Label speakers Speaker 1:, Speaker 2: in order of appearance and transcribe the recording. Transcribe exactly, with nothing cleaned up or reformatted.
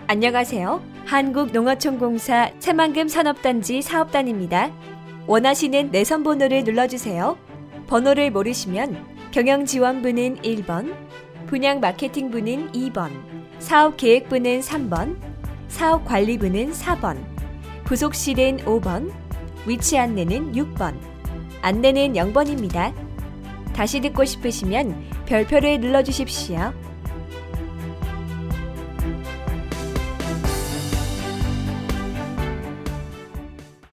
Speaker 1: 안녕하세요. 한국농어촌공사 새만금 산업단지 사업단입니다. 원하시는 내선 번호를 눌러주세요. 번호를 모르시면 경영지원부는 일 번, 분양마케팅부는 이 번, 사업계획부는 삼 번, 사업관리부는 사 번, 부속실은 오 번, 위치 안내는 육 번, 안내는 영 번입니다. 다시 듣고 싶으시면 별표를 눌러주십시오.